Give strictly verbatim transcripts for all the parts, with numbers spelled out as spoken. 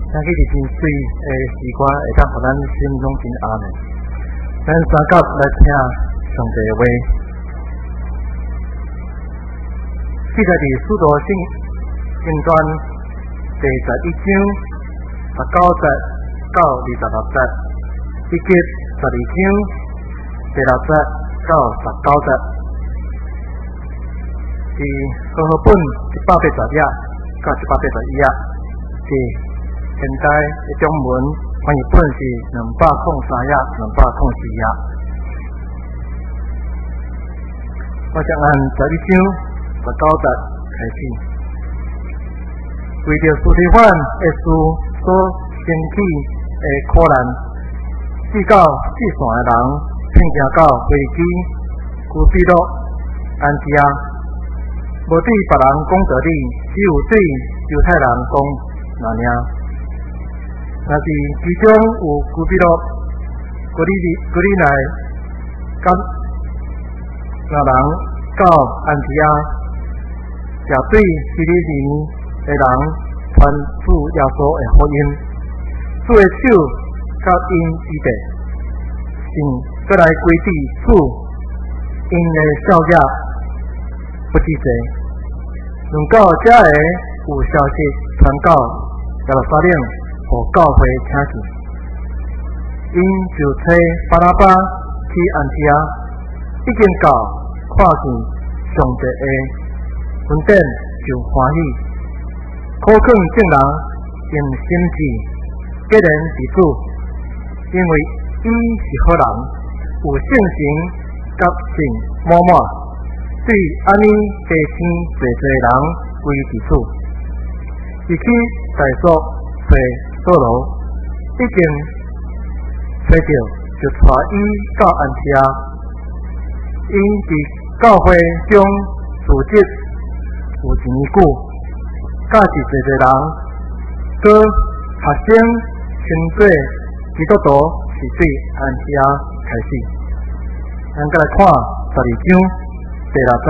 听起是真水诶诗歌，会当互咱心中真安的。咱三角来听上帝的话。记得伫《使徒行行传》第十一章十九节到二十六节，以及十二章第六节到十九节，是和合本一百八十页到一百八十一页，是现代的中文翻译本是两百零三页、两百零四页。我将按十一章十九节开始，为着司提反的事所生起的苦难，四到四线的人骗行到腓立基、居比路、安提阿，无对别人讲道理，只有对犹太人讲那尔。若是其中有居比路、居里居里内甲那人到安提阿，也对希利尼的人传主耶稣的福音，主的手甲因之地，并过来归地主因的效益不知者。论到这个有消息传到耶路撒冷，互教会请去，因就找巴拿巴去安提阿，已经到看见上帝的恩典就欢喜，可劝众人用心志结连自主，因为伊是好人，有性情甲性满满，对安尼加添侪侪人为自主。伊去大所找扫罗，已经找到就带伊到安提阿，因伫教会中组织有一年久，甲是侪侪人，搁学生称做基督徒是对安提阿开始。咱再来看十二章第六节。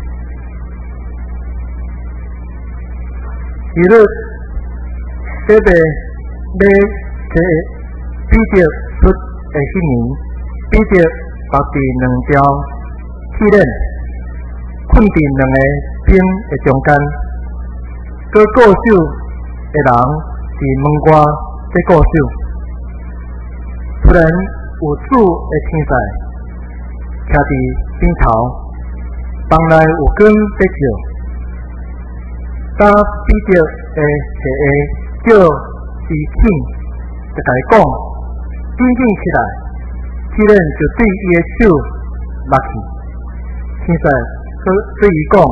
昔日这个要这彼得出的迄年，彼得目伫两条铁链困伫两个兵的中间，搁固守的人伫门外在固守。突然有主的天使徛伫边头，房内有光在照。当彼得的弟弟叫伊起，就甲伊讲，紧紧起来，铁链就对伊的手勒去。天使佮对伊讲，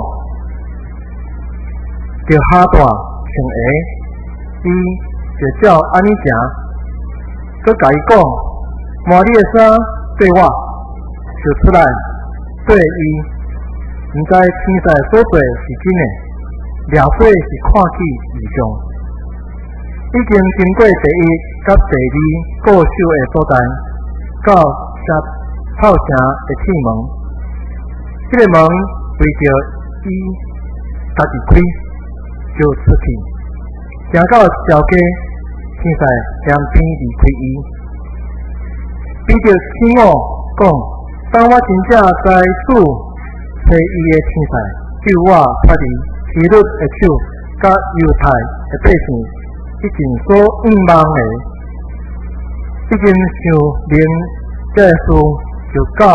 着下大穿鞋，伊就照安尼行，佮甲伊讲，换你的衫对我，就出来对伊，毋知天使所做是真的，掠做是看起异象。已经经过第一甲第二固守的所在，到城炮城的铁门。这个门为着伊家己开，就出去，行到桥街，天使连边离开伊。彼得起我讲，当我真正知主找伊的天使，救我脱离希律的手，甲犹太的百姓已经所隐瞒的，已经想明这事就到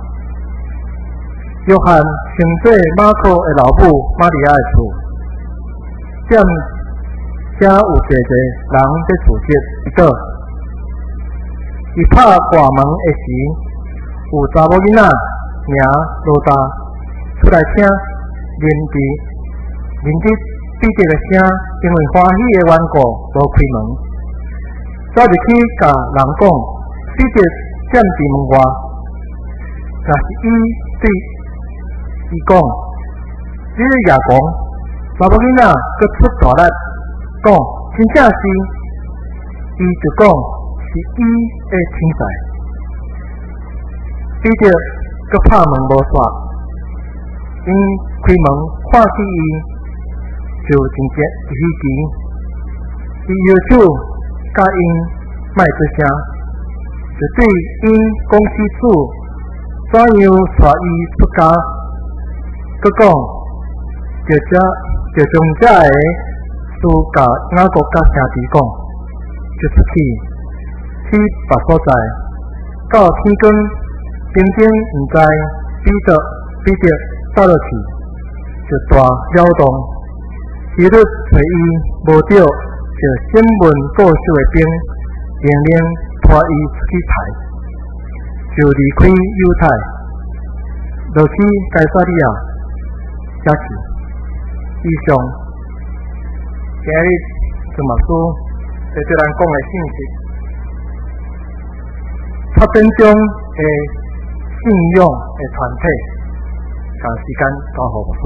约翰称做马可的老母玛利亚的厝，踮遮有一个人在厝接一倒。伊拍大门的时，有查某囡仔名罗达出来听，认知认知彼得的声，因为欢喜的缘故，无开门，走入去甲人讲，彼得踮伫门外，若是伊对伊讲，你个夜讲，查某囡仔佮出大力讲，真正是，伊就讲是伊的天使。彼得佮拍门无煞，因开门看见伊，就真正稀奇， 伊摇手甲因卖出声，就对因公司主怎样带伊出家，佮讲就这就从这个事甲雅各甲兄弟讲，就出去去别所在，到天光丁丁毋知彼得彼得倒落去，就大扰动。伊律找伊无着，就审问过守的兵，命令拖伊出去杀，就离开犹太，落去该撒利亚。假是以上，今日主牧师在对咱讲的信息，发展中的信仰的团体，将时间交予牧师。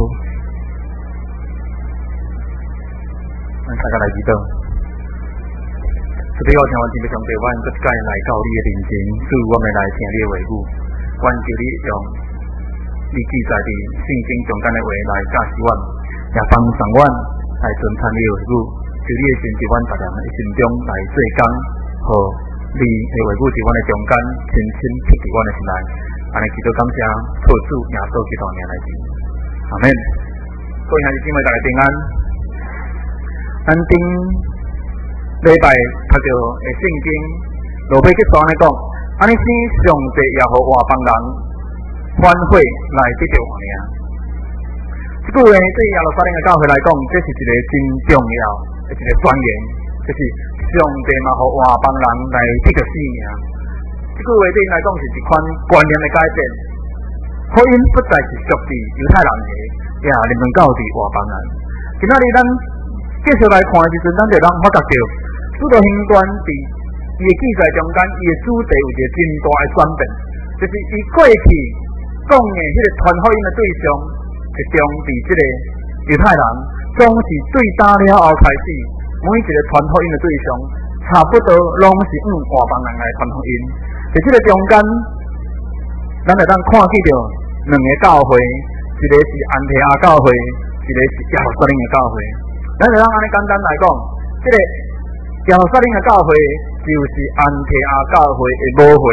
咱大家来祈祷。特别我听完真非常多，阮搁一届来到你的面前，主我们来听你的话语，愿求你用你记载伫圣经中间的话来教示阮，也帮助阮来遵参你的话语，求你的神伫阮逐人的心中来做工，好你的话语伫阮的中间深深刻伫阮的心内。安尼祈祷感谢，托主耶稣基督名来祈，阿门。各位兄弟姊妹，大家平安。咱顶礼拜读到的圣经，罗马去传来讲，安尼使上帝也互外邦人反悔来得到命。这句话对耶路撒冷的教会来讲，这是一个真重要的一个宣言，就是上帝嘛互外邦人来得到生命。这句话对因来讲是一款观念的改变，福音不再是属于犹太人的，也临门到伫外邦人。今仔日咱继续来看的时阵，咱就能发觉到，使徒行传伫伊的记载中间，伊的主题有一个真大的转变，就是伊过去讲的迄个传福音的对象，是中伫即个犹太人，总是对打了后开始，每一个传福音的对象，差不多拢是用外邦人来传福音。在即个中间，咱就当看见到两个教会，一个是安提阿教会，一个是耶路撒冷的教会。咱就当安尼简单来讲，即、这个耶路撒冷的教会就是安提阿教会的母会。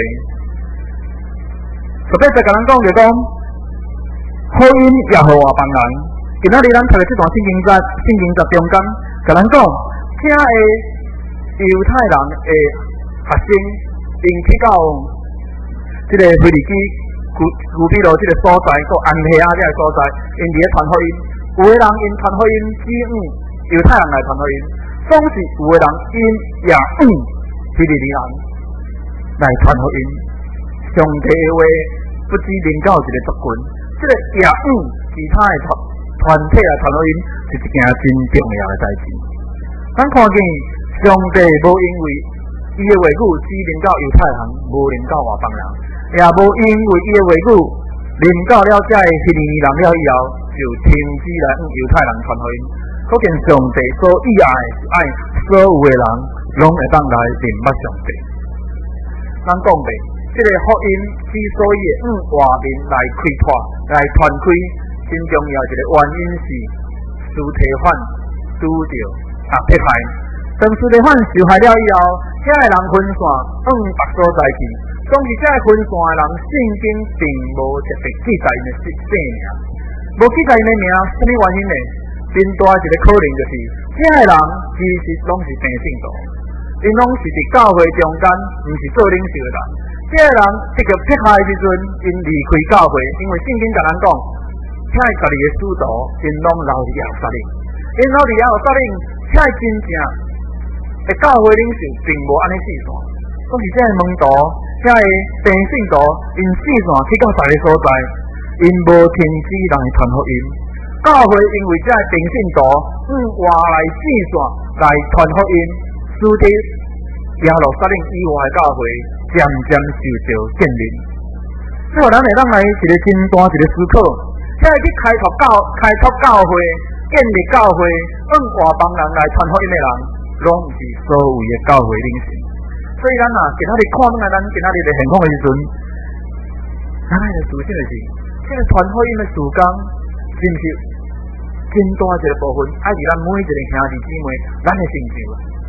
特别在甲咱讲就讲，福音也互外邦人。今仔日咱读的这段圣经在圣经在中间，甲咱讲，请的犹太人的学生，因去到即个腓利基、古古比路即个所在，个安提阿这个所在，因伫咧传福音。有的人因传福音只用犹太人来传福音，总是有的人因也用腓利基人来传福音。上帝的话不止临到一个族群，这个也用其他的团团体来传福音，是一件真重要的代志。咱看见上帝无因为伊的话语只临到犹太人，无临到外邦人，也无因为伊的话语临到了这个腓利基人了以后，就停止来向犹太人传福音。可见上帝所喜爱是爱所有的人拢会当来明白上帝。咱讲白，这个福音之所以向外面来开拓、来传开，真重要一个原因是司提反拄着啊迫害。当司提反受害了以后，这个人分散向别所在去，总是这个分散的人，圣经并无特别记载因的姓名。无记载因的名，什么原因呢？真大一个可能就是，这个人其实拢是平信徒，因拢是伫教会中间，毋是做领袖的人。这个人得到迫害的时阵，因离开教会，因为圣经甲咱讲，请十二个使徒，因拢留伫耶路撒冷，因留伫耶路撒冷，请真正的教会领袖并无安尼四散，拢是这个门徒，这个平信徒，因四散去到十个所在，因无停止来传福音。教会因为这个平信徒向外来四散来传福音，使得耶路撒冷以外的教会渐渐受到建立。所以咱会当来一个真大一个思考，这个去开拓教开拓教会、建立教会，向外邦人来传福音的人，拢是所有的教会领袖。所以咱啊，今仔日看咱咱今仔日的现况的时阵，咱爱来思想的是，这个传福音的时间，是不是真大一个部分，爱伫咱每一个兄弟姊妹，咱的成就。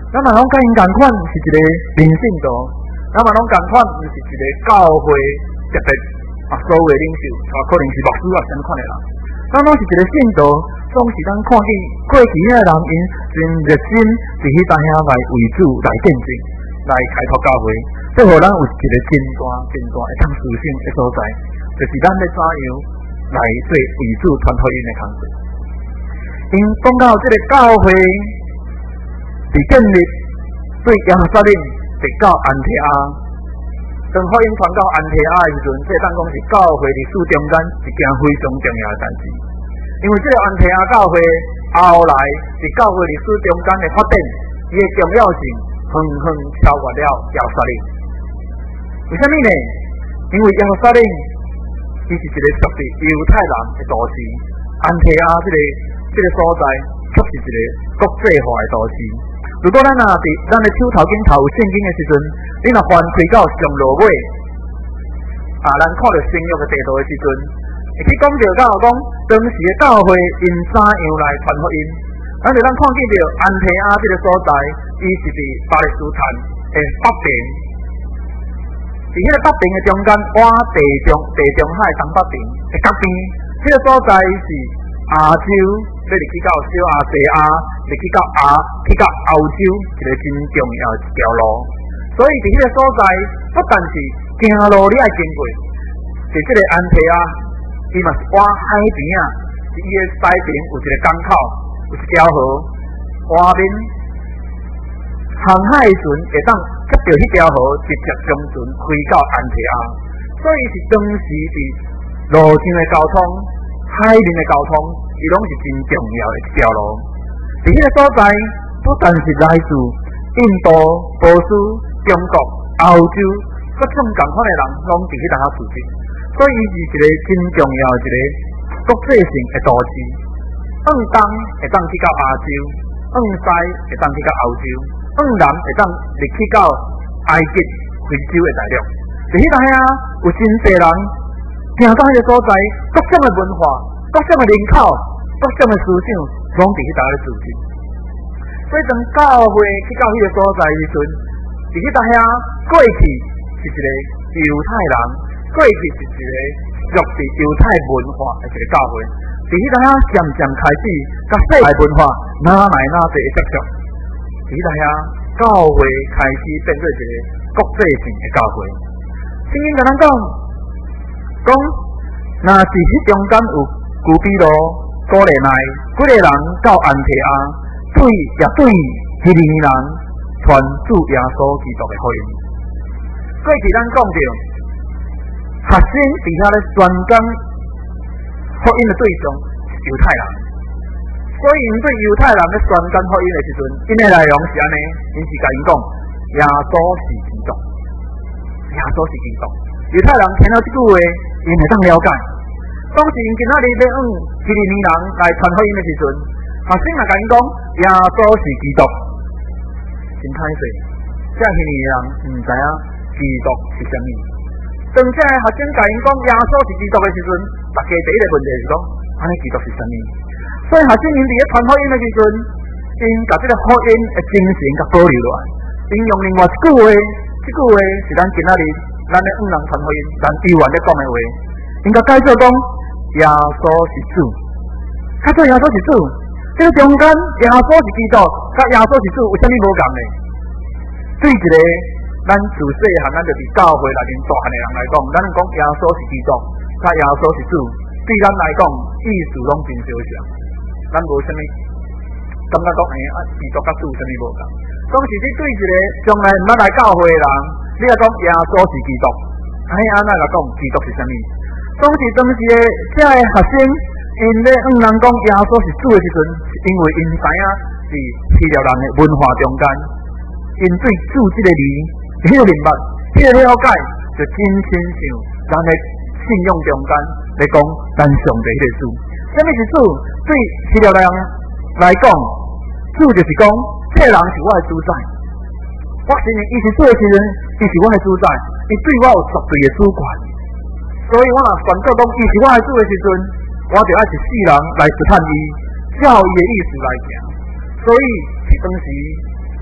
咱嘛拢甲因共款是一个民信徒，咱嘛拢共款毋是一个教会特别啊所有领袖，啊可能是牧师啊什么款的人，咱拢是一个信徒，总是咱看见过去遐人因真热心伫迄搭遐来为主来见证，来开拓教会，最互咱有一个真大真大会通事性的所在，就是咱要怎样来做为主传福音的工作。因讲到即个教会伫建立对耶路撒冷直到安提阿，当福音传到安提阿的时阵，这当讲是教会历史中间一件非常重要的代志。因为这个安提阿教会后来伫教会历史中间的发展，伊的重要性远远超越了耶路撒冷。为什么呢？因为耶路撒冷伊是一个属于犹太人的都市，安提阿这个这个所在却是一个国际化的都市。如果咱啊伫咱的手头前头有圣经的时阵，你若翻开到上落尾，啊，咱看到新约的地图的时阵，会去讲到到讲当时的教会因怎样来传福音，咱就咱看见到安提阿这个所在，伊是伫巴勒斯坦的北边，伫迄个北边的中间，往地中地中海东北边的角边，这个所在是亚洲。要入去到小亚细亚，入去到亚，去到欧洲，一个真重要的一条路。所以伫迄个所在，不但是行路你爱经过，是即个安提阿，伊嘛是往海边啊，伫伊的西边有一个港口，有一条河，外面航海船会当接到迄条河，直接将船开到安提阿。所以是当时伫路上的交通、海面的交通。伊拢是真重要的一条路。伫迄个所在，不但是来自印度、波斯、中国、欧洲各种共款的人，拢伫迄搭遐住进，所以伊是一个真重要的一个国际性的都市。往东会当去到亚洲，往西会当去到欧洲，往南会当入去到埃及、非洲的大陆。伫迄搭遐有真侪人行到迄个所在，各种的文化。各种的人口、各种的思想，拢伫迄搭咧住进。所以当教会去到迄个所在时阵，伫迄搭遐过去是一个犹太人，过去是一个属于犹太文化的一个教会。伫迄搭遐渐渐开始，甲世界文化哪来哪侪的接触。伫迄搭遐教会开始变做一个国际性的教会。圣经甲咱讲，讲若是迄中间有古比路、古利奈，几个人到安提阿，对也对迄二人传主耶稣基督的福音。过去咱讲到，学生伫遐咧宣讲福音的对象是犹太人，所以因对犹太人咧宣讲福音的时阵，因的内容是安尼，因是甲因讲耶稣是基督，耶稣是基督。犹太人听到这句话，因会当了解。当时因今仔日要往希利尼人来传福音的时阵，学生也甲因讲耶稣是基督，真歹势。这希利尼人毋知影基督是啥物。当这学生甲因讲耶稣是基督的时阵，大家第一个问题是讲，安尼基督是啥物？所以学生因伫咧传福音的时阵，因甲这个福音的精神甲保留落来。因用另外一句话，这句话是咱今仔日咱咧往人传福音，咱台湾咧讲的话，因甲解释讲。耶稣是主，较做耶稣是主，这个中间耶稣是基督，甲耶稣是主有啥物无共呢？对一个咱自细汉咱就伫教会内面大汉的人来讲，咱讲耶稣是基督，甲耶稣是主，对咱来讲意思拢真相像，咱无啥物感觉讲诶啊，基督甲主有啥物无共？当时你对一个从来毋捌来教会的人，你来讲耶稣是基督，哎安那来讲基督是啥物？当时当时的这个学生，因咧向人讲耶稣是主的时阵，是因为因知影是希腊人的文化中间，因对主这个字，迄个明白，迄个了解，就真亲像咱的信仰中间来讲，咱上帝迄个主。什么是主？对希腊人来讲，主就是讲，这个人是我的主宰。我承认，伊是主的时阵，伊是我的主宰，伊对我有绝对的主权。所以我若宣告讲伊是我的主的时阵，我就爱一世人来试探伊，照伊的意思来行。所以是当时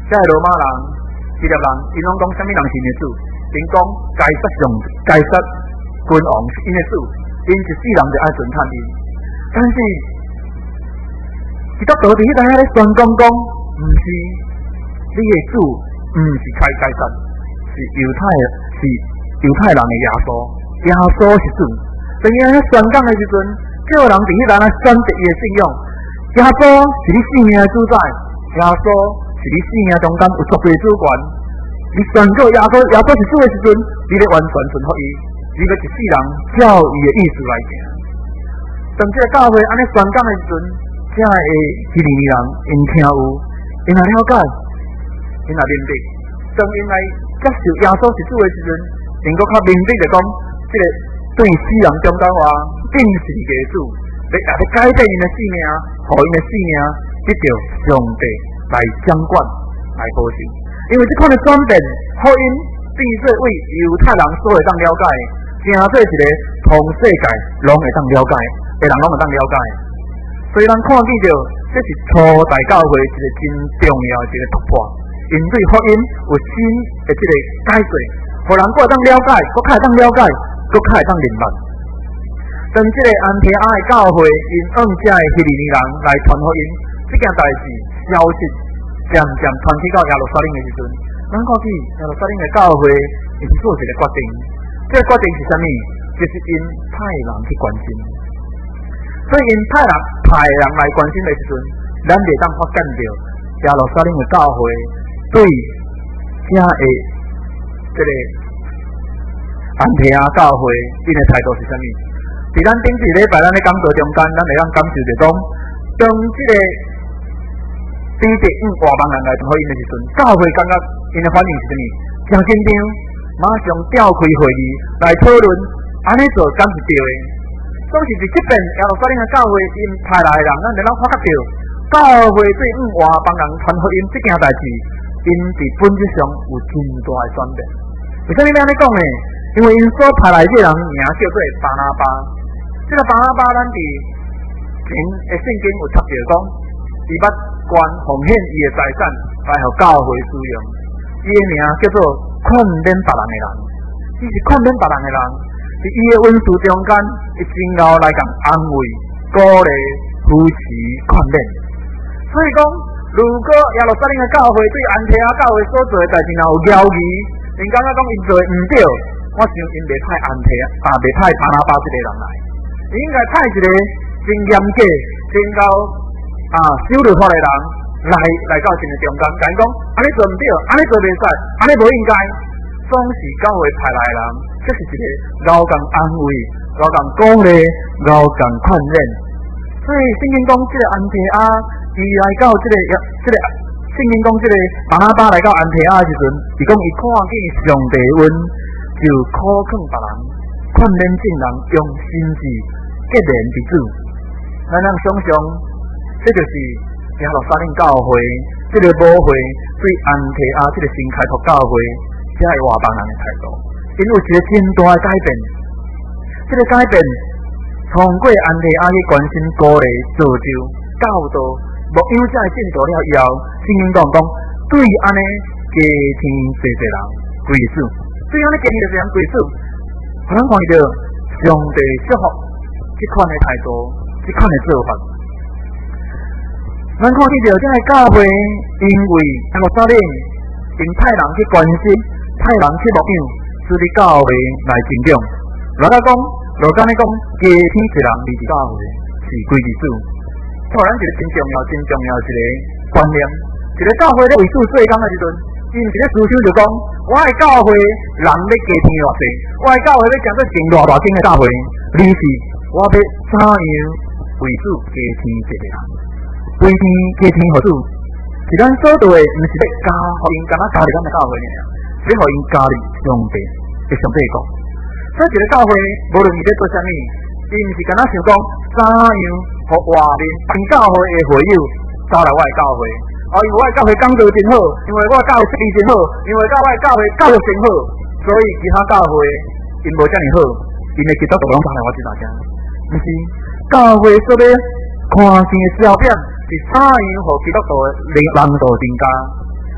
这罗马人、希腊人，因拢讲啥物人是因的主？因讲该杀上该杀君王是因的主，因一世人就爱尊叹伊。但是基督徒伫迄当下咧宣讲讲，毋是你的主，毋是开该杀，是犹太是犹太人的耶稣，耶稣是主。等于咧宣讲的时阵，叫人伫迄当下选择伊的信仰。耶稣是你生命的主宰，耶稣是你生命中间有绝对主权。你宣告耶稣，耶稣是主的时阵，你咧完全顺服伊，你要一世人照伊的意思来行。当这个教会安尼宣讲的时阵，这个希利尼人因听有，因也了解，因也明白。当因来接受耶稣是主的时阵，因搁较明白着讲，这个对世人中间话，定是个主，要也要改变因的性命，互因的性命得到上帝来掌管、来保守。因为这款的转变，福音变做为犹太人所会当了解，成做一个同世界拢会当了解，个人拢会当了解。所以咱看见着，这是初代教会一个真重要的一个突破。因对福音有新的这个解释，互人搁会当了解，搁较会当了解，搁较会当明白。当这个安提阿的教会因按这个希利尼人来传福音，这件代志消息渐渐传去到耶路撒冷的时阵，咱看见耶路撒冷的教会因做一个决定，这个决定是啥物？就是因派人去关心。所以因派人派人来关心的时阵，咱袂当发现到耶路撒冷的教会对这个这个安提阿教会因的态度是啥物？伫咱顶一礼拜咱咧讲道中间，咱会当感受着讲，当这个彼得用外邦人来传福音的时阵，教会感觉因的反应是啥物？诚紧张，马上召开会议来讨论，安尼做敢是对的。总是伫即边耶路撒冷的教会因派来的人，咱会当发觉到，教会对用外邦人传福音这件代志，因伫本质上有真大的转变。为啥物要安尼讲呢？因为因所派来这人名叫做巴拿巴。这个巴拿巴，咱伫前的圣经有插着讲，伊捌捐奉献伊的财产来互教会使用。伊的名叫做劝勉别人的人，伊是劝勉别人的人。伫伊的文字中间，伊真够来共安慰、鼓励、扶持、劝勉。所以讲，如果耶路撒冷的教会对安提阿教会所做的代志若有疑义，因感觉讲因做毋对，我想因袂派安提阿，袂派巴拿巴这个人来。应该派一个真严格、真够啊守律法的人来来到神的中间，讲讲安尼做唔对，安尼做袂使，安尼无应该。总是教会派来的人，这是一个够共安慰、够共鼓励、够共劝勉。所以圣经讲，这个安提阿伊来到这个这个圣经讲，这个巴拿巴来到安提阿的时阵，伊讲伊看见上帝恩，就苦劝别人。劝勉众人用心志结连之主，咱能想象，这就是耶路撒冷教会这个母会对安提阿这个新开拓教会，这个外邦人的态度，因有一个真大的改变。这个改变，通过安提阿去关心、鼓励、造就、教导，牧养这个进度了以后，圣经讲讲，对安尼加添侪侪人归主，对安尼加添侪人归主。可能看到上帝祝福这款的态度，这款的做法。咱看见到这个教会，因为耶路撒冷因派人去关心，派人去牧养，使你教会来成长。罗家讲，罗家咧讲，加添一人离教会是归之主。突然一个真重要、真重要一个观念，一个教会咧为主做工的时阵。因一个思想就讲，我的教会人要加添偌济，我的教会要讲做真偌偌间的教会，而是我要怎样为主加添一个人，为天加添互主，是咱所做的，毋是要加互因，敢若加入咱的教会尔，是要互因加入上帝的上帝国。所以一个教会，无论伊咧做啥物，伊毋是敢若想讲怎样互外面全教会的会友走来我的教会。哦，因为我的教会工作真好，因为我的教会设备真好，因为我的教会教育真好，所以其他教会因无遮尔好，因的基督徒拢跑来我这大家。毋是，教会所要看见的焦点是怎样互基督徒的人人道增加，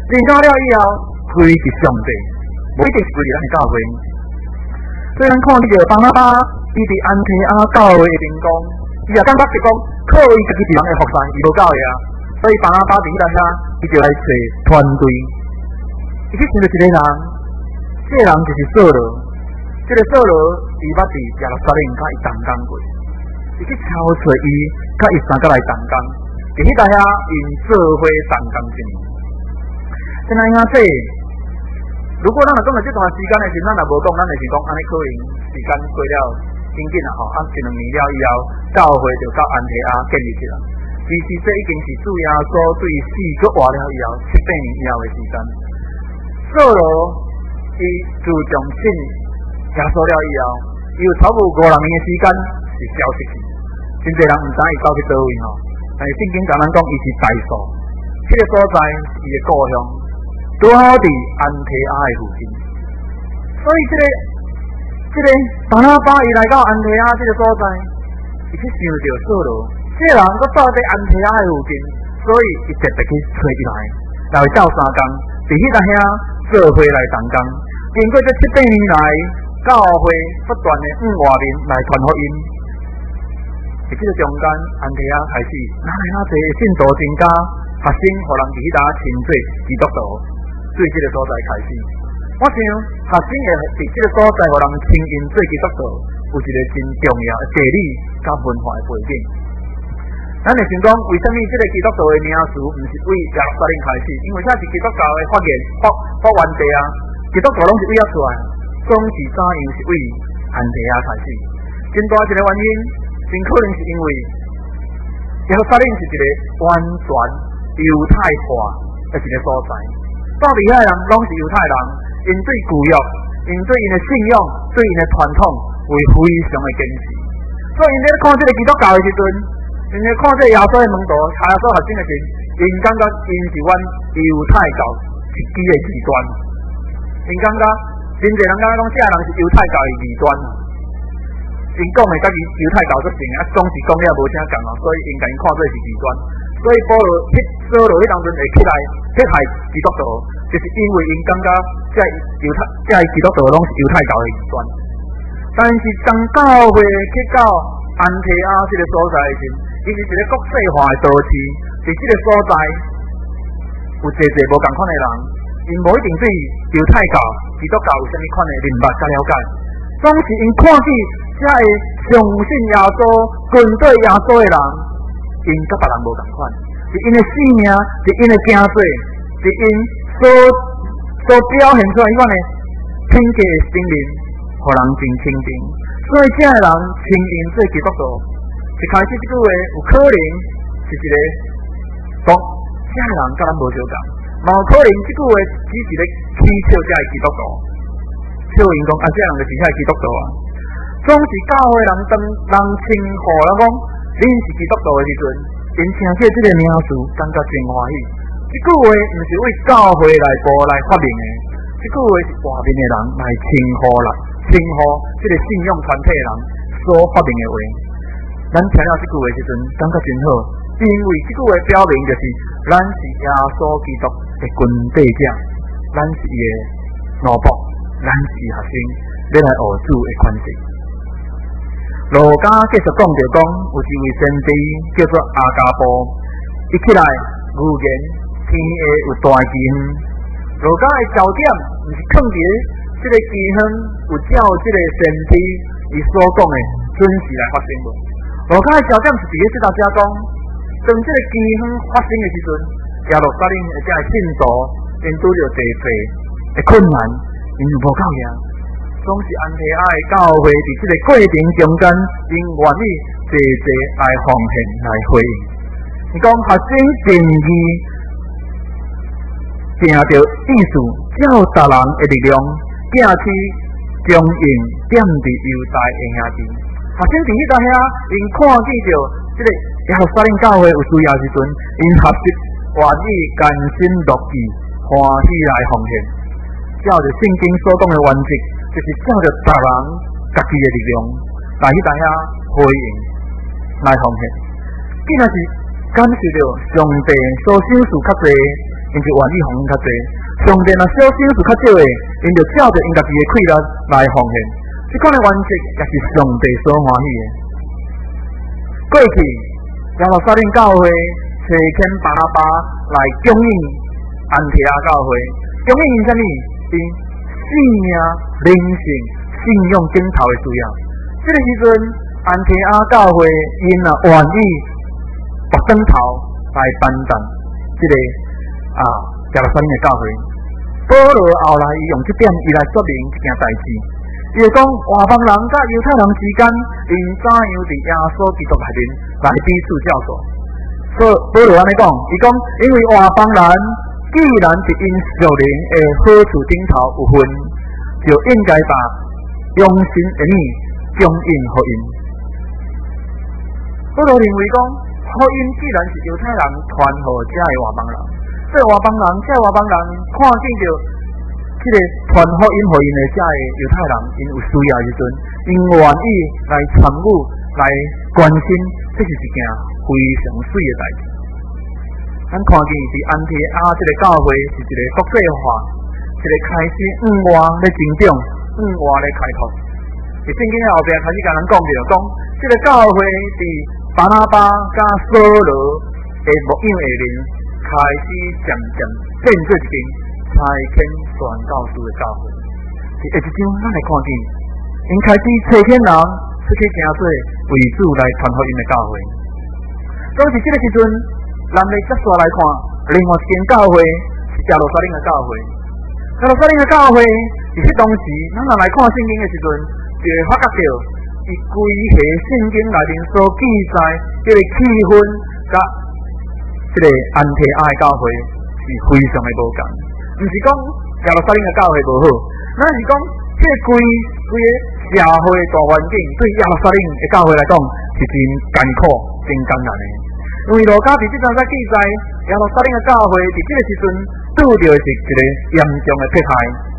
认教了以后，归是上帝，无一定归咱的教会。所以咱看到巴拿巴，伊伫安提阿教会的面讲，伊也感觉是讲靠伊家己一人的服侍，伊无够个啊。所以巴拿巴伫迄当下，伊就来找团队。伊去寻到一个人，这个人就是扫罗。这个扫罗，伊捌伫耶路撒冷甲伊同工过，伊去敲找伊，甲伊三个来同工。伫迄当下，因做伙同工一年。现在影这。如果咱若讲到这段时间的时，咱也无讲，咱就是讲安尼可能时间过了紧紧啊吼，啊一两年了以后，教会就到安提阿建立起来。其实这已经是主耶稣对死搁活了以后七八年以后的时间。扫罗伊自从信耶稣了以后，伊有差不多五六年的时间是消失去，真侪人毋知伊走去倒位吼。但是圣经甲咱讲伊是大数，这个所在是伊的故乡。拄好伫安提阿的附近，所以这个这个巴拿巴伊来到安提阿这个所在，伊去想到扫罗，这个人搁住在安提阿的附近，所以伊特别去找伊来，来斗三工，伫迄搭遐做伙来同工。经过这七八年来，教会不断的向外面来传福音。伫这个中间，安提阿开始哪来哪侪信徒增加，学生互人伫迄搭亲做基督徒。对这个所在开始，我想学生会伫这个所在，互人亲因做基督徒，有一个真重要的地理甲文化的背景。咱会想讲，为什么这个基督徒的名词毋是为耶路撒冷开始？因为遐是基督教的发源发发源地啊，基督徒拢是为遐出来，总是早样是为安提阿开始。真大一个原因，真可能是因为耶路撒冷是一个完全犹太化的一个所在。到底遐人拢是犹太人，因对旧约、因对因的信仰、对因的传统为非常的坚持。所以因咧看这个基督教的时阵，因咧看这个耶稣的门徒、耶稣学生的时，因感觉因是阮犹太教一支的异端。因感觉真侪人感觉讲这人是犹太教的异端。因讲的甲伊犹太教做成啊，总是讲了无啥共啊，所以因甲因看做是异端。所以保罗迄扫罗迄当阵会起来迫害基督徒，就是因为因感觉这犹太这基督徒拢是犹太教的异端。但是当教会去到安提阿这个所在时，因为一个国际化的都市，伫这个所在有侪侪无共款的人，因无一定对犹太教、基督教有啥物款的认捌甲了解，总是因看见这个相信耶稣、跟对耶稣的人。因甲别人无共款，是因的生命，是因的行做，是因所所表现出来迄款的品格的心灵，互人真清净。所以这个人亲因做基督徒，一开始这句话有可能是一个讲这个人甲咱无相共，嘛有可能这句话只是咧取笑这个基督徒，笑因讲啊，这个人就是遐基督徒啊。总是教会人当人称呼人讲。恁是基督徒的时阵，因听见这个名词，感觉真欢喜。这句话毋是为教会来播来发明的，这句话是外面的人来称呼啦，称呼这个信仰团体的人所发明的话。咱听了这句话的时阵，感觉真好，因为这句话表明就是咱是耶稣基督的军队者，咱是伊的奴仆，咱是伊学生，要来学主的款式。路加继续讲着讲，有一位先知叫做阿加布，伊起来预言天下有大饥荒。路加的焦点毋是放伫这个饥荒有照这个先知伊所讲的准时来发生无。路加的焦点是伫咧这大家讲，当这个饥荒发生的时阵，耶路撒冷的这个信徒因拄着地费的困难，因就无够赢。总是安提阿的教会伫这个过程中间，因愿意坐坐来奉献来回应。你讲学生定义，凭着意思，照达人的力量，寄去供应点伫犹太的兄弟。学生伫迄搭遐，因看见着这个耶路撒冷教会有需要时阵，因合适愿意甘心乐意欢喜来奉献。照着圣经所讲的原则。就是照着别人家己的力量来去大遐回应来奉献，既然是感受到上帝所赏赐较济， 因就愿意奉献较济。上帝若小心是较少诶，因就照着因家己诶气力来奉献。即款诶原则也是上帝所欢喜诶。过去耶路撒冷教会找遣巴拿巴来供应安提阿教会，供应因啥物？因性命、灵性、信用顶头诶需要。即个时阵，安提阿教会因啊愿意拔灯头来担当即个啊耶路撒冷诶教会。保罗后来伊用即点伊来说明一件代志。伊就讲外邦人甲犹太人之间，因怎样伫耶稣基督内面来彼此教导。所以保罗安尼讲，伊讲因为外邦人既然是因属灵诶好处顶头有份，就应该把忠心诶物供应互因。保罗认为讲，福音既然是犹太人传互遮个外邦人，这外邦人遮外邦人看见着即个传福音互因的遮个犹太人，因有需要时阵，因愿意来参与、来关心，这是一件非常水的代志。咱看见伫安提阿即个教会是一个国际化，一个开始向外咧成长、向外咧开拓。伫圣经后边开始甲咱讲着，讲即个教会伫巴拿巴甲扫罗的牧养下面，开始渐渐变做一间差遣传教士的教会。伫下一章咱来看见，因开始差遣人出去行做为主来传福音的教会。当时即个时阵，咱来接续来看，另外一间教会是耶路撒冷的教会。耶路撒冷的教会，伫迄当时，咱若来看圣经的时阵，就会发觉到，伊规系圣经内面所记载迄个气氛，甲即个安提阿的教会是非常的无共。毋是讲耶路撒冷的教会无好，咱是讲迄个规规个社会大环境对耶路撒冷的教会来讲是真艰苦、真艰难的。因为路加伫即阵在记载耶路撒冷的教会伫即个时阵拄着是一个严重的迫害。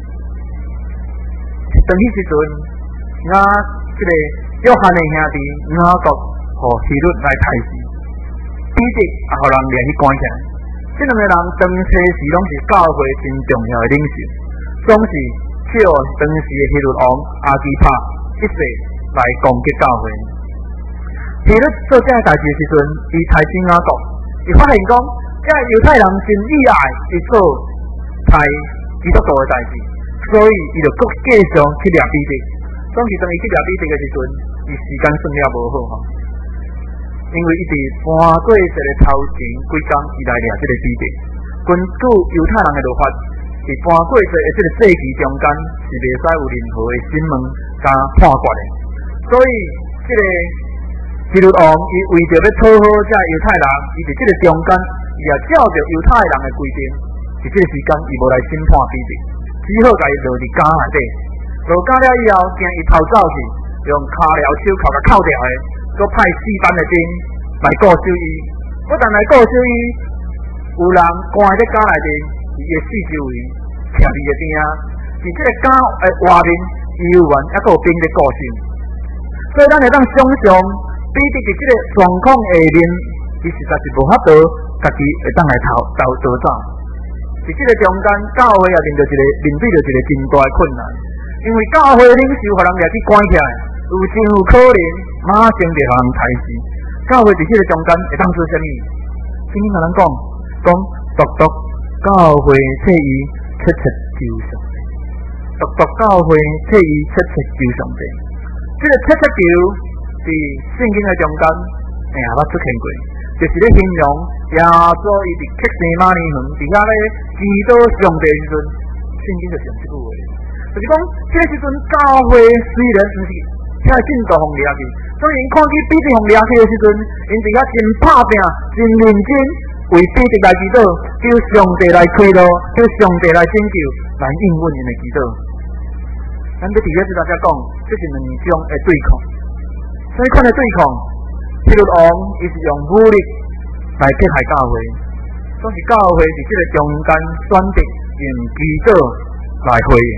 当迄时阵，那即个约翰的兄弟雅各互希律来杀死，彼得也互人掠去关起来。即两个人当初时拢是教会真重要的领袖，总是借当时的希律王阿基帕一世来攻击教会。希律做这个代志的时阵，伊杀死雅各，伊发现讲，这犹太人真厉害，伊做杀基督徒的代志，所以伊就搁继续去掠彼得。总是当伊去掠彼得的时阵，伊时间算了无好吼，因为伊伫搬过一个头前几工，伊来掠这个彼得。根据犹太人的律法，伫搬过一个这个世纪中间是袂使有任何的审问加判决的，所以这个希律王伊为着要讨好这犹太人，伊伫这个中间，伊也照着犹太人的规定，伫这个时间伊无来审判彼得，只好甲伊落伫监内底。落监了以后，惊伊逃走去，用骹镣手铐甲扣掉的，搁派四班的兵来固守伊。不但来固守伊，有人关在监内底，伊的四周围徛伫个边啊，伫这个监的外面，医院还阁有兵在固守。所以咱会当想象，彼得伫这个状况下面，伊实在是无法度家己会当来逃逃逃走。伫这个中间，教会也面对一个面对着一个真大的困难。因为教会领袖互人掠去关起来，有真有可能马上就互人杀死。教会伫这个中间会当做啥物？圣经甲咱讲，讲独独教会替伊切切求上帝，独独教会替伊切切求上帝。这个切切求伫圣经的中间，哎呀，捌出现过，就是咧形容耶稣伊伫克西马尼园伫遐咧祈祷上帝时阵，圣经就用这句话。就是讲，这个时阵教会虽然毋是遐进度互掠去，所以因看见彼得互掠去的时阵，因伫遐真拍拼、真认真，为彼得来祈祷，求上帝来开路，求上帝来拯救，来应允因的祈祷。咱要伫遐即大家讲，这是两种的对抗。所以款的对抗，希律王伊是用武力来迫害教会，总是教会伫即个中间选择用祈祷来回应。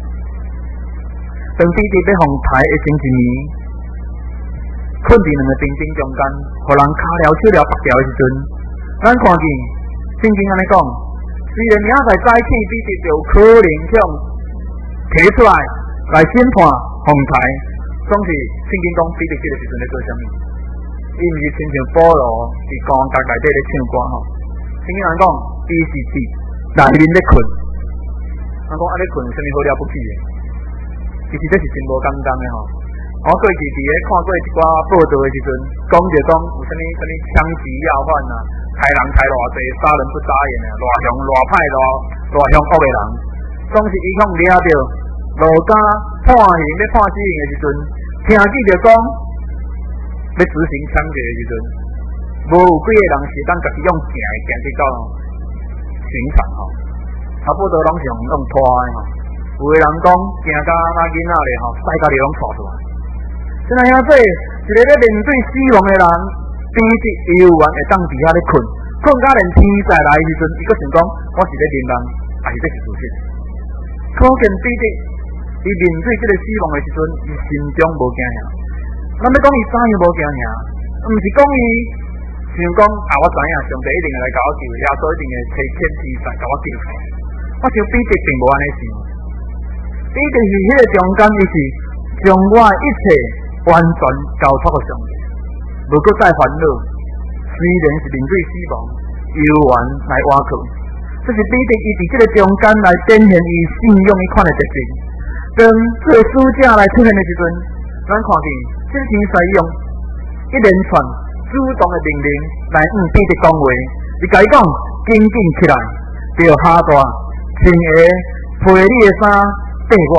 当彼得要互杀的前一年，困伫两个兵丁中间，互人骹了手了拔掉的时阵，咱看见圣经安尼讲， 虽然明仔载早起比得就可能向提出来来审判洪台，总是圣经讲比得这个时阵咧做啥物？伊毋是亲像保罗伫光角内底咧唱歌吼。圣经人讲，伊是伫内面咧困。人讲安尼困有啥物好了不起诶？其实这是真无简单诶吼。我过去伫咧看过一寡报道诶时阵，讲着讲有啥物啥物枪击要犯啊，杀人杀偌济，杀人不眨眼啊，偌凶偌歹偌偌凶恶诶人，总是伊讲掠着路家判刑要判死刑诶时阵，听见着讲要执行枪决诶时阵，无有几个人是当家己用行诶行去到刑场吼，差不多拢是用用拖诶吼。有个人讲行甲那囡仔咧吼，世界里拢拖出来。真系啊，这一个咧面对死亡诶人，比得犹原会当伫遐咧困，困到连天才来诶时阵，伊阁想讲我是咧面人，还是这是事实？可见比得伊面对这个死亡诶时阵，伊心中无惊吓。咱要讲伊怎样无惊吓，毋是讲伊想讲啊，我知影上帝一定会来甲我救，耶稣一定会提天天才甲我救出来。我想比得并无安尼想，比得是迄个中间，伊是将我一切完全交托给上帝，无搁再烦恼。虽然是面对死亡，犹原来瓦靠。这是比得伊伫这个中间来展现伊信仰迄款的特质。当做使者来出现的时阵，咱看见这天使用一连串主动的命令来向比得讲话。伊甲伊讲：紧紧起来，着下大，穿下配你的衫，缀我。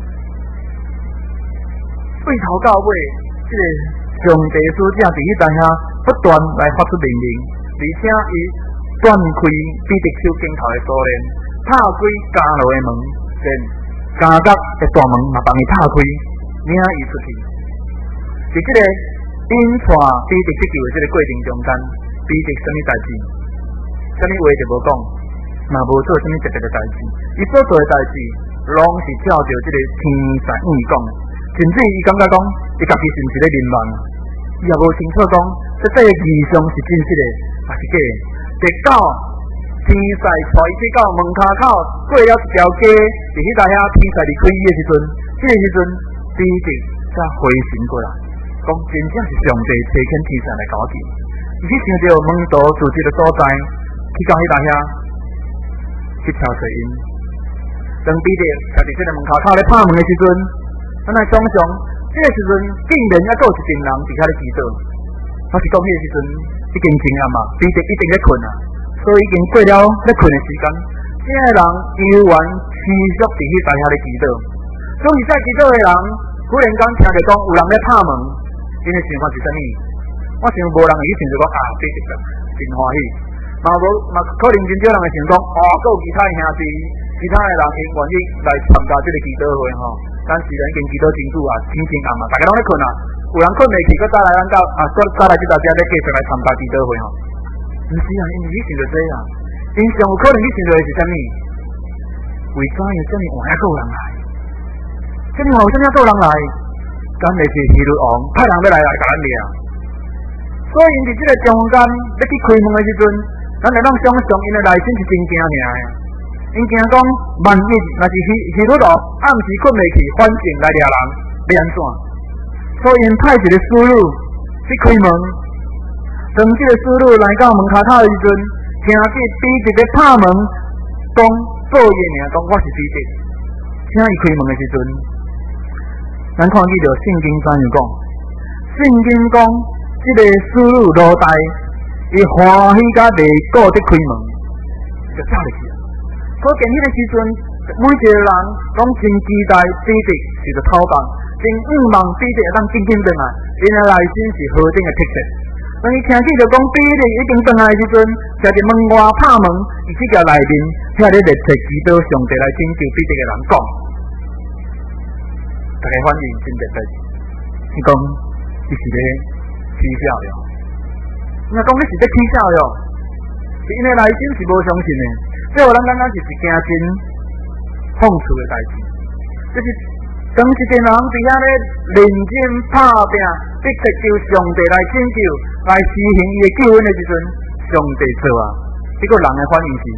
对头到尾，这个上帝使者伫迄台遐不断来发出命令，而且伊断开彼得手镜头的锁链，拍开家路的门，连家角的大门嘛帮伊拍开，领伊出去。伫这个引带彼得去救的这个过程中间，彼得什么代志，什么话就无讲，嘛无做什么特别的代志，伊所做的代志，拢是照着这个天使向伊讲的。甚至伊感觉讲，伊家己是毋是咧隐瞒，伊也无清楚讲，这这个异象是真实的，还是假的。直到天使带伊去到门骹口，过了一条街，伫迄台遐天使离开伊的时阵，这个时阵，彼得才回神过来，讲真正是上帝差遣天使来搞我救。伊去想到门徒住这个所在，去到迄台遐去敲找因。当彼得家己这个门骹口咧拍门的时阵，咱来想想，这个时阵竟然还阁有一群人伫遐咧祈祷，我是讲迄个时阵已经真暗嘛，彼得一定咧困啊，所以已经过了咧困的时间，这个人犹原持续伫迄台遐咧祈祷。所以在祈祷的人，忽然间听着讲有人咧拍门，因的想法是啥物？我想无人会去想着讲啊，彼得真欢喜，嘛无嘛可能真少人会想讲，哦，阁有其他兄弟、其他的人因愿意来参加这个祈祷会吼。咱虽然已经祈祷真久啊，天天暗嘛，大家拢咧困啊。有人困未去，搁再来咱到啊，搁再来即大家咧继续来参加祈祷会吼。毋是啊，因为伊想着这啊，因上有可能去想着的是啥物？为怎样这么晚还有人来？这么晚有怎么还有人来？敢会是希律王派人要来来甲咱掠？所以因伫即个中间要去开门的时阵，咱会当想象因的内心是真惊吓的。因惊讲，万一若是希希律王暗时困未去，反正来掠人，要安怎？所以因派一个使女去开门。当这个使女来到门骹口的时阵，听见彼得在拍门，讲报应尔，讲我是彼得。请伊开门的时阵，咱看见着圣经怎样讲？圣经讲，这个使女罗大，伊欢喜甲袂顾伫开门，就走入去啊。可见迄个时阵，每一个人拢真期待彼得是着讨饭，真盼望彼得会当紧紧回来，因的内心是何等的迫切。当伊听见着讲彼得已经回来的时阵，就伫门外拍门，伊去甲内面遐咧热切祈祷上帝来拯救彼得的人讲，大家反应真热烈。伊讲伊是咧取笑了，若讲你是咧取笑了，是因为内心是无相信的。最后咱刚刚就是惊真讽刺的代志，就是当一个人伫遐咧认真拍拼，逼着求上帝来拯救、来施行伊的救恩的时阵，上帝做啊，结果人的反应是毋信，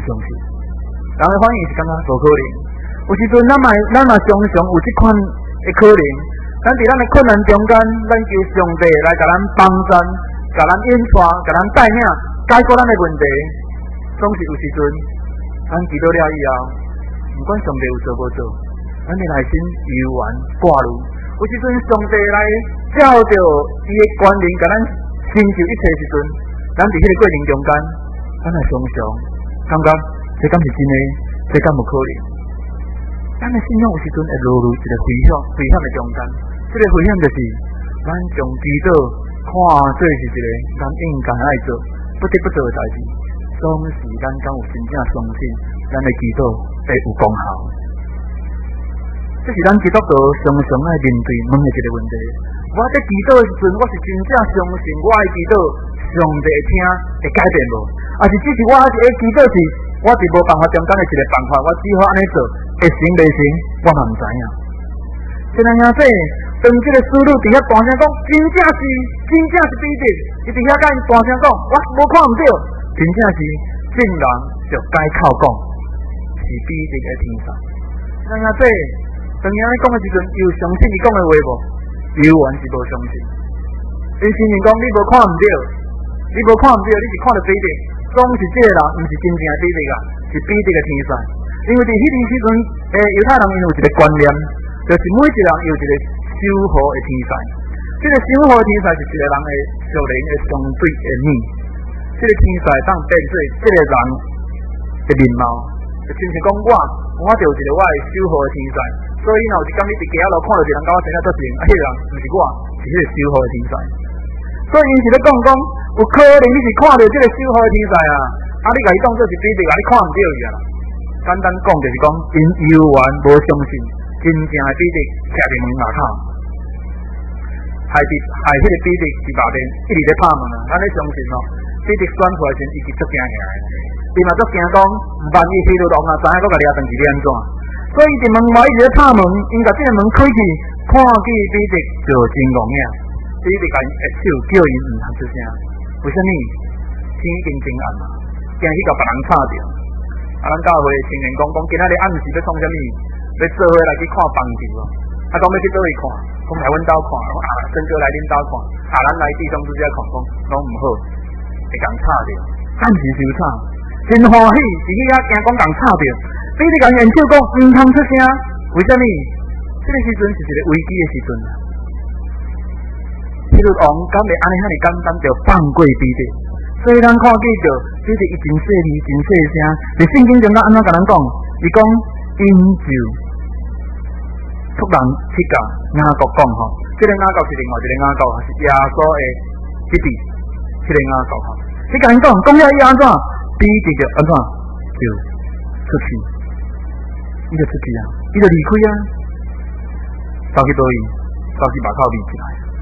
信。人的反应是感觉无可能。有时阵咱嘛咱嘛常常有即款的可能，咱伫咱的困难中间，咱求上帝来甲咱帮衬，甲咱引带，甲咱带领，解决咱的问题。总是有时阵，咱祈祷了以后，毋管上帝有做无做，咱的内心犹原挂虑。有时阵上帝来照着伊的权能，甲咱成就一切时阵，咱伫迄个过程中间，咱也常常感觉这敢是真的，这敢无可能。咱的信仰有时阵会落入一个危险、危险的中间。这个危险就是，咱将祈祷看做是一个咱应该爱做、不得不做的代志。总是咱敢有真正相信，咱的祈祷会有功效。这是咱基督徒常常爱面对问的一个问题。我在祈祷的时阵，我是真正相信我的祈祷，上帝会听，会改变无？还是只是我一个祈祷是，我是无办法中间的一个办法，我只好安尼做，会成袂成，我嘛唔知影。这人兄弟，当这个思路伫遐大声讲，真正是，真正是必定，伊伫遐甲因大声讲，我无看唔到，真正是正人就改口讲，是必定的天才。这人兄弟，当伊安尼讲的时阵，又相信伊讲的话无？犹原是无相信。因心里讲，你无看唔到，你无看唔到，你是看到必定。总是这个人，毋是真正的必定啊，是必定的天才。因为伫迄阵时阵，诶，犹太人因有一个观念，就是每一个人有一个守护的天才。这个守护的天才是一个人的属灵的相对的面。这个天才当变做这个人的面貌，就亲像讲我，我就有一个我的守护的天才。所以，若有一天你伫街仔路看到一个人甲我生了足像，啊，迄个人毋是我，是迄个守护的天才。所以，因是咧讲讲，有可能你是看到这个守护的天才啊，啊，你甲伊当做是必定啊，你看唔到伊啊。简单讲就是讲，因犹原无相信真正的必定徛伫门外口，害伫害迄个必定伫外面一直咧拍门啊。咱咧相信哦，必定选出来时，伊是足惊吓的，伊嘛足惊讲，万一迄条龙啊，知影佫甲掠上去要安怎？所以伫门外一直咧拍门，因甲这个门开去，看见必定就真戆影，必定甲因一手叫因毋通出声。为什么？天已经真暗嘛，惊去甲别人吵着。啊，咱教会青年讲讲，今仔日暗时要创啥物？要做伙来去看棒球哦。啊，讲要去倒位看，讲来阮兜看，啊，真叫来恁兜看，啊，咱来弟兄之间看，讲拢毋好，会共吵着。暗时就吵，真欢喜，是去遐惊讲共吵着。比你共研究讲毋通出声，为什么？这个时阵是一个危机的时阵啊。迄个王敢会安尼遐尼简单就放过彼得？所以咱看见着，彼得伊真细腻、真细声。伫圣经中间安怎甲咱讲？伊讲因就突然去甲雅各讲吼，这个雅各是另外一个雅各，是耶稣的弟弟，这个雅各吼。你甲因讲，讲了伊安怎？彼得就安怎就出去，伊就出去啊，伊就离开啊，走去倒位，走去马口面起来。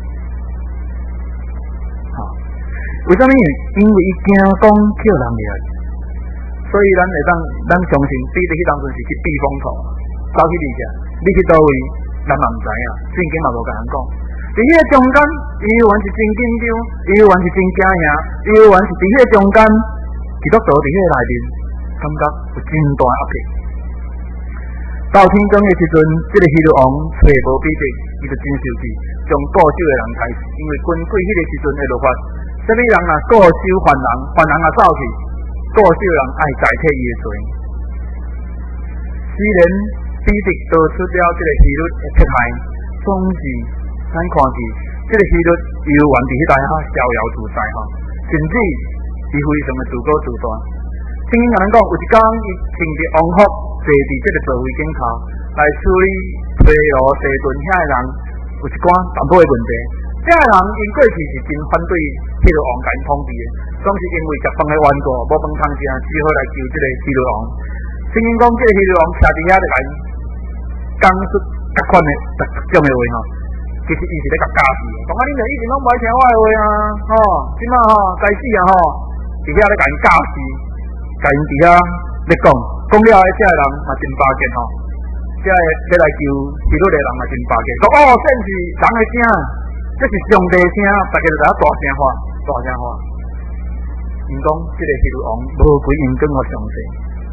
为什么？因为伊惊讲叫人掠，所以咱会当咱相信，彼得迄当阵是去避风头，走去离遮，你去倒位，咱嘛毋知影，圣经嘛无甲咱讲。伫迄个中间，伊完是真紧张，伊完是真惊吓，伊完是伫迄个中间，基督徒伫迄个内面，感觉有真大压力。到天光的时阵，这个希律王找无彼得，伊就真受气，将过手的人杀死，因为根据迄个时阵的律法。什么人啊？过手犯人，犯人啊走去，过手人爱代替伊的罪。虽然彼得道出了这个希律的迫害，总是咱看见这个希律犹原伫迄台遐逍遥自在吼，甚至是非常的自高自大。圣经甲咱讲，有一天伊趁着王福坐伫这个座位顶头来处理推罗地顿遐的人有一寡淡薄的问题。这个人因过去是真反对希律王甲因统治的，总是因为食饭的缘故无饭通食，只好来求这个希律王。圣经讲，这个希律王徛伫遐就来讲出各款的各种的话吼，其实伊是咧甲教示，讲啊，恁著以前拢无爱听我的话啊，吼，即马吼该死啊吼，伫遐咧甲因教示，甲因伫遐咧讲，讲了后，这个人嘛真巴结吼，这个要来求希律的人嘛真巴结，讲哦，甚是人的声。这是上帝声，大家就知影大声话，大声话。因讲这个希律王无归因跟我上帝，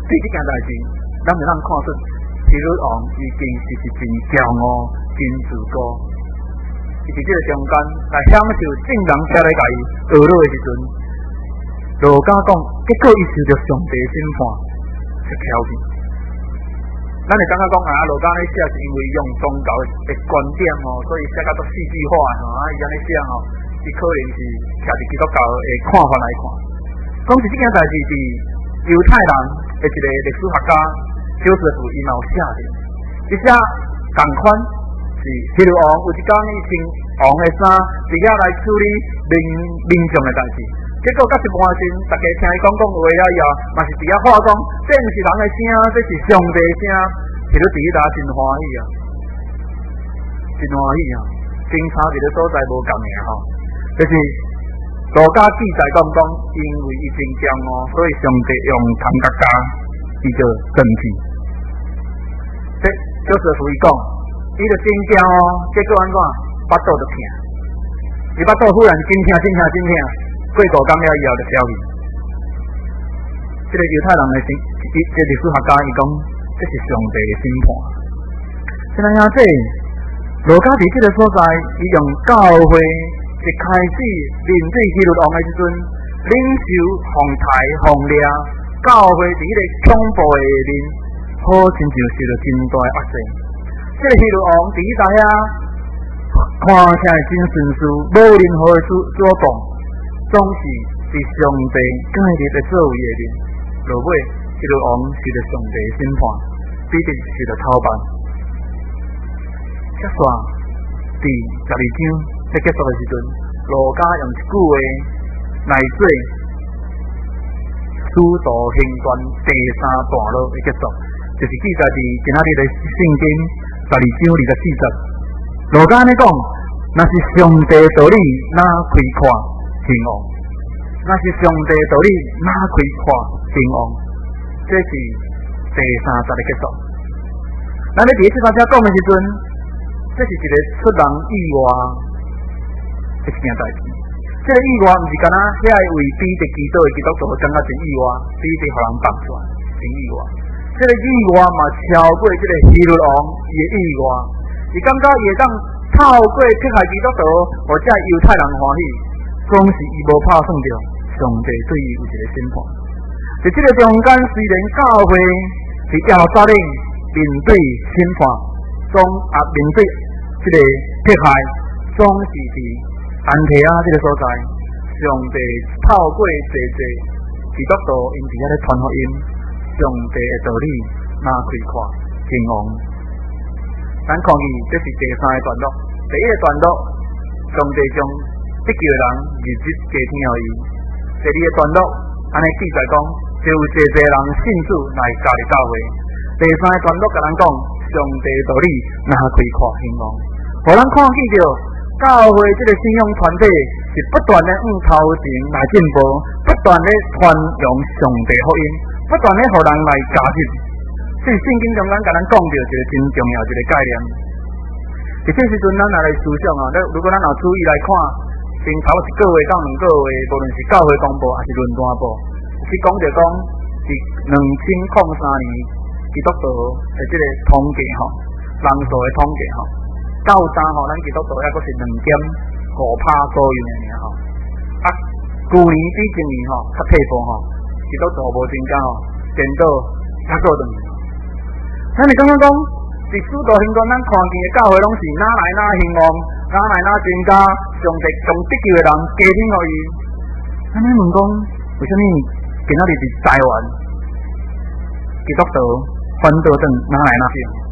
对这件代志，咱就通看出希律王已经是是真骄傲、真自高。伊伫这个中间来享受众人车来甲伊学落的时阵，罗家讲，结果伊受到上帝审判，就挑剔。咱会感觉讲啊，罗家咧写是因为用宗教的观点吼，所以写甲足戏剧化吼，啊伊安尼写吼，伊可能是徛伫基督教的看法来看。讲是这件代志是犹太人的一个历史学家小说夫伊嘛有写着，伊写共款是希律王有一天伊穿王的衫，伫遐来处理民民众的代志。结果到一半时，大家听伊讲讲话了以后，嘛是伫遐话讲，这毋是人的声，这是上帝的声，是咧伫迄搭真欢喜啊，真欢喜啊！真差一个所在无共尔吼，就是路加记载讲讲，因为伊真骄傲，所以上帝用同角家，伊就生气。这小师傅伊讲，伊就真骄傲，结果安怎？巴肚就痛，伊巴肚忽然真痛，真痛，真痛。过五天了以后就消去。这个犹太人的神，这历史学家伊讲，这是上帝的审判。虽然啊，这罗家伫这个所在，伊用教会一开始面对希律王的时阵，领袖奉台奉掠，教会伫迄个恐怖的下面，好亲像受到真大的压制。这个希律王伫迄搭遐，看起来真顺遂，无任何的主主动。总是伫上帝介入的作为下面，落尾希律王受到上帝的审判，必定受到讨办。接续第十二章在结束的时阵，路加用一句话来做使徒行传第三段落的结束，就是记载伫今仔日的圣经十二章二十四节。路加安尼讲，若是上帝道理，哪开看？兴旺，那是上帝道理，哪开看兴旺？这是第三十个结束。咱咧伫这三者讲的时阵，这是一个出人意外的一件代志。这个意外毋是干那遐为比伫基督的基督徒感觉真意外，比伫互人放出来真意外。这个意外嘛超过这个希律王伊的意外，伊感觉伊会当透过迫害基督徒，或者犹太人欢喜。总是伊无拍算着上帝对伊有一个审判。在这个中间，虽然教会是耶路撒冷面对审判，总啊面对这个迫害，总是伫安提阿这个所在，上帝透过济济基督徒因伫遐咧传福音，上帝的道理哪开看兴旺。咱看见这是第三个段落，第一个段落，上帝将得救的人日日加听互伊。第二个段落，安尼记载讲，就有济济人信主来加入教会。第三个段落甲咱讲，上帝的道理哪开看兴旺，互咱看见着教会这个信仰团体是不断的往头前来进步，不断的传扬上帝福音，不断的互人来加入。所以圣经中间甲咱讲着一个真重要一个概念。伫这时阵，咱来思想啊，如果咱有注意来看。前头一个月到两个月，无论是教会公布还是论坛报，去讲着讲是两千零三年基督徒的这个统计吼，人数的统计吼，到三吼，咱基督徒抑阁是两点五趴左右的尔吼。啊，去年比今年吼较退步吼，基督徒无增加吼，颠倒还佫两。咱是感觉讲，伫许多行传咱看见的教会拢是哪来哪兴旺。哪来哪增加，上帝将得救的人加添互伊。咱咧问讲，为什么今仔日伫台湾基督徒反倒转哪来哪少？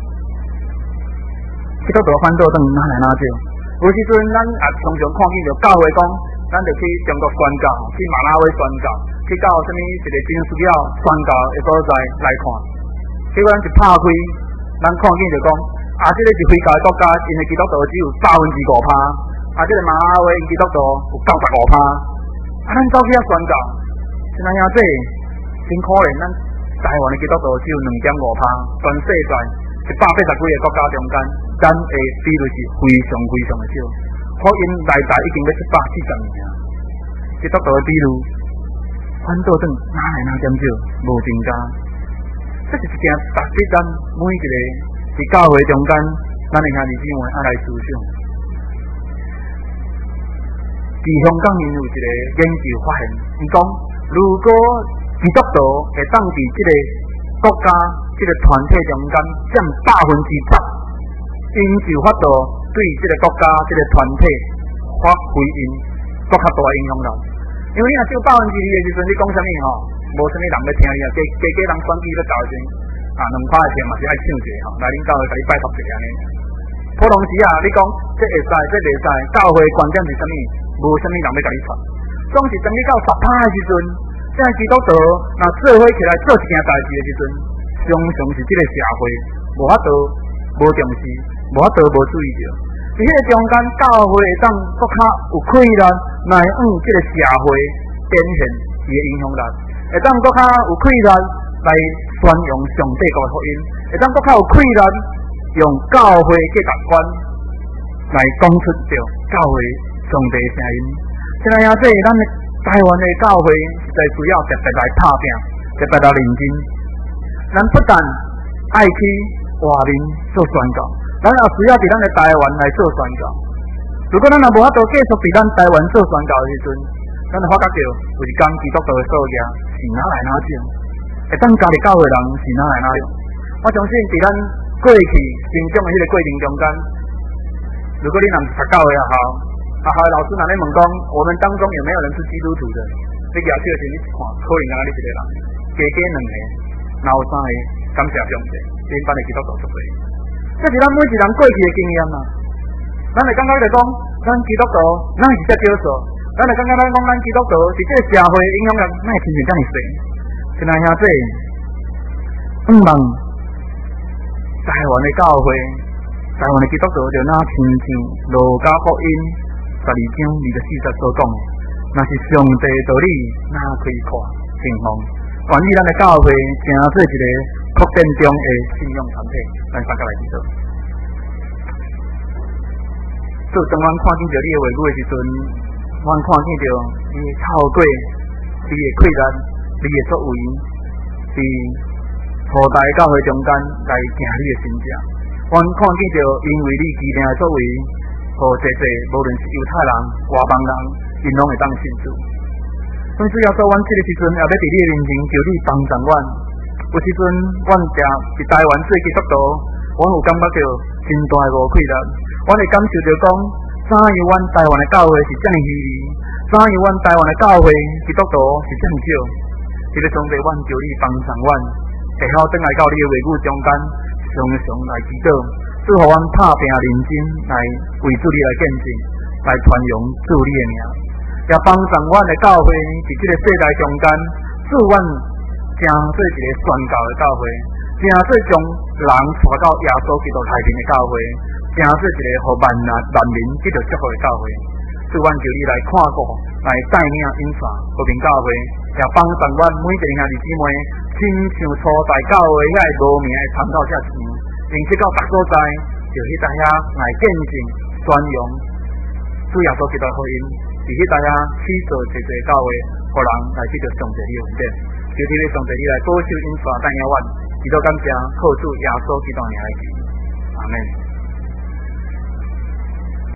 基督徒反倒转哪来哪少？有时阵咱也常常看见着教会讲，咱就去中国宣教，去马拉维宣教，去到什么一个真需要宣教的所在来看。结果咱一拍开，咱看见就讲。啊，这个是非教的国家，因为基督徒只有三分之五趴，啊，这个马拉维因基督徒有九十五趴，啊，咱走去遐宣教，像那样这真可怜，咱台湾的基督徒只有两点五趴，全世界一百八十几个国家中间，咱的比率是非常非常的少，福音内在已经要一百四十年啊，基督徒的比率反倒转哪来哪减少，无增加， 这是一件值得咱每一个伫教会中间，咱的兄弟姊妹爱来思想。伫香港因有一个研究发现，伊讲如果基督徒会当伫即个国家、即个团体中间占百分之十，因就法度对即个国家、即个团体发挥因更较大影响力。因为你若只有百分之二的时阵，你讲啥物吼，无啥物人要听你啊，加加加人选举要搞时，啊，两百个钱嘛是爱唱者吼，来恁教会甲你拜托一下呢。普通时啊，你讲这会使，这袂使，教会观点是啥物？无啥物人要甲你传。总是等你到十趴的时阵，这基督徒若做伙起来做一件代志的时阵，常常是这个社会无法度无重视，无法度无注意到。伫迄个中间，教会会当更较有困难来往这个社会展现伊的影响力，会当更较有困难来宣扬上帝国的福音，会当更较有困难用教会价值观来讲出着教会上帝的声音。现在呀，这咱的台湾的教会实在需要特别来打拼，特别来认真。咱不但爱去外面做宣教，咱也需要伫咱的台湾来做宣教。如果咱也无法度继续伫咱台湾做宣教的时阵，咱就发觉到有一天基督徒的数额是哪来哪种，会当加入教会人是哪来哪种。我相信伫咱过去成长的迄个过程中间，如果你若是读教会也好，啊好老师若咧问讲，我们当中有没有人是基督徒的？你举手时你看，可能啊你一个人，加加两个，然后三个，感谢上帝，恁班的基督徒足多。这是咱每一人过去的经验啊。咱会感觉着讲，咱基督徒，咱是遮少数，咱会感觉咱讲咱基督徒是这个社会影响力，哪会亲像遮尔细？亲爱兄弟，毋望台湾的教会，台湾的基督徒就哪亲像路加福音十二章二十四节所讲，若是上帝道理，哪可以看情况？愿意咱的教会成做一个扩展中的信仰团体，咱大家来祈祷。做当阮看见着你的话语的时阵，阮看见着你透过你的困难、你的作为，伫初代教会中间来行你的身价。阮看见着因为你奇妙的作为，互济济无论是犹太人、外邦人，因拢会当信主。所以主要说，阮这个时阵也要伫你的面前求你帮助阮。有时阵，阮定伫台湾做基督徒，阮有感觉到真大的无愧难。阮会感受到讲，怎样阮台湾的教会是遮尔稀微，怎样阮台湾的教会基督徒是遮尔少。这个上帝，阮求你帮助阮，会晓转来到你的话语中间，常常来祈祷，祝福阮打拼认真来为主你来见证，来传扬主你的名，也帮助阮的教会伫这个世代中间，祝阮成做一个宣教的教会，成做将人带到耶稣基督内面的教会，成做一个互万人万民得到祝福的教会。祝阮求你来看顾，来带领引传和平教会，也帮助阮每一个兄弟姊妹，亲像初代教会遐个无名的参考遮像，并且到逐所在，就迄搭遐来见证宣扬主耶稣基督福音，伫迄搭遐起造一个教会，互人来得到上帝的恩典。求你上帝你来保守引传带领阮，祈祷感谢，靠主耶稣基督名来祈，阿门。